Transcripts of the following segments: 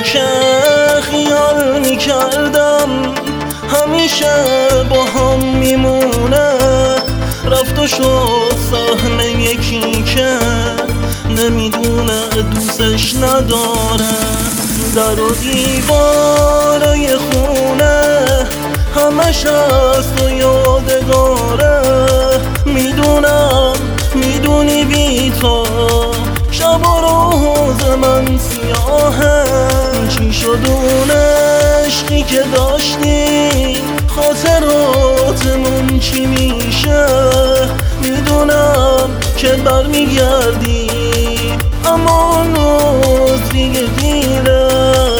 که خیال میکردم همیشه با هم میمونه، رفت و شد صحنه یکی که نمیدونه دوستش نداره. در و دیوارای خونه همش هست و یادگاره. میدونم میدونی بی تو شب و روز من سیاهه. چی شد اون عشقی که داشتی، خاطراتمون چی میشه؟ میدونم که برمیگردی اما اون روز دیگه دیره.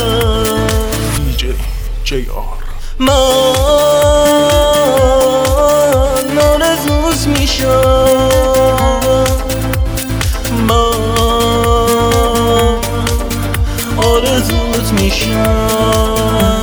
من آرزوت میشم، من آرزوت میشم.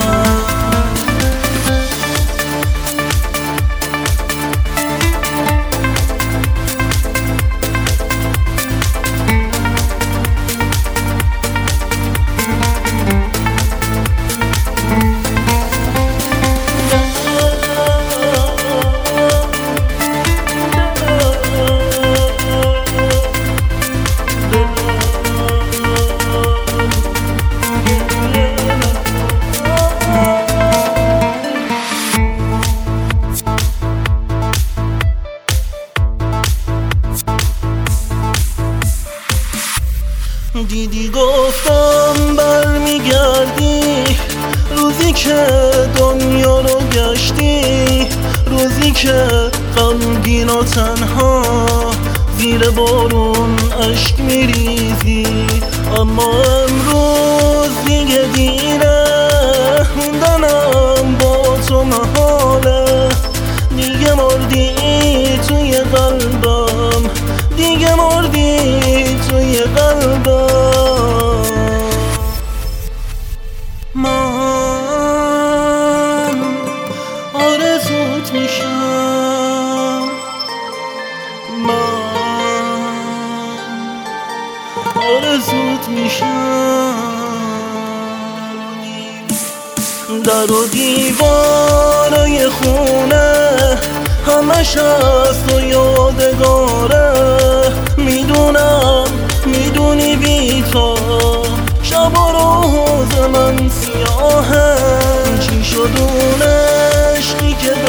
دیدی گفتم برمیگردی، روزی که دنیا رو گشتی، روزی که غمگین و تنها زیر بارون اشک میریزی. اما امروز دیگه دیره، موندنم با تو محاله. دیگه مردی توی قلبم، دیگه مردی توی قلبم. من آرزوت میشم، من آرزوت میشم. در و دیوارای خونه همش هست و یادگاره. میدونم میدونی بی تو شب و روز من سیاهه. چی شد اون عشقی که